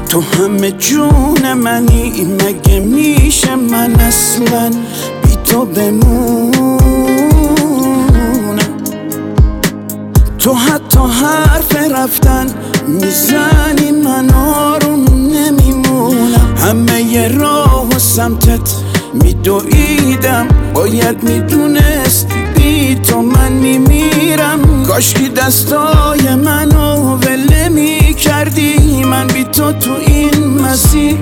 تو همه جون منی، مگه میشه من اصلا بی تو بمونم؟ تو حتی حرف رفتن میزنی من آروم نمیمونم. همه ی راه و سمتت میدویدم، باید میدونستی بی تو من میمیرم. کاشکی دستای منو ول میکردی، من بی تو این مسیر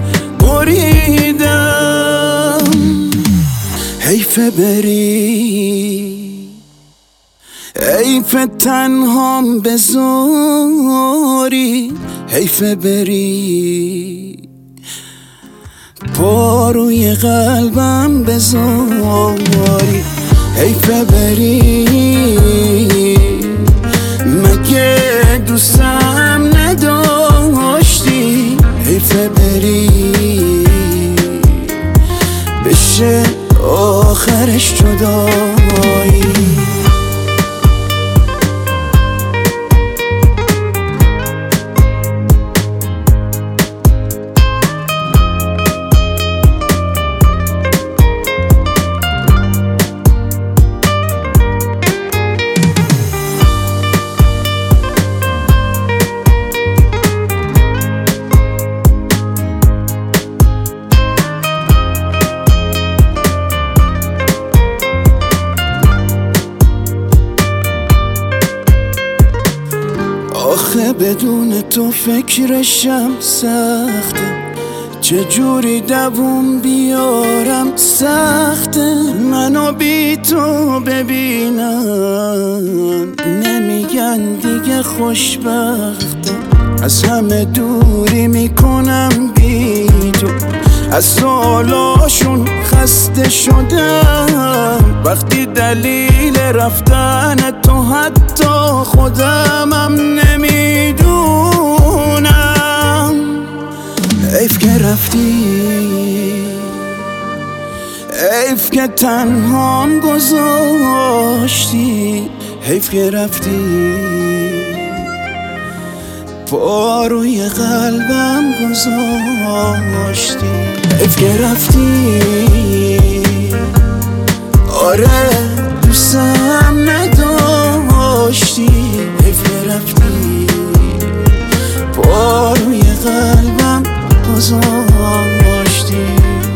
بریدم. حیف بری، حیف تنهام بذاری، حیف بری پا روی قلبم بذاری. حیف بری، مگه دوستم نداشتی؟ حیف بری بشه آخرش جدایی. آخه بدون تو فکرشم سخته، چجوری دووم بیارم سخته. منو بی تو ببینن نمیگن دیگه خوشبخته. از همه دوری میکنم بی تو، از سوالاشون خسته شدم. وقتی دلیل رفتن تو حتی خودمم نمیدونم. حیف که رفتی، حیف که تنهام گذاشتی، حیف که رفتی پا روی قلبم گذاشتی. حیف که رفتی، آره دوستم نداشتی. حیف که رفتی پا روی قلبم گذاشتی.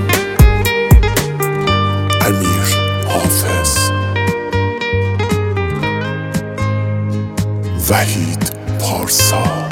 امیر حافظ، وحید پارسا.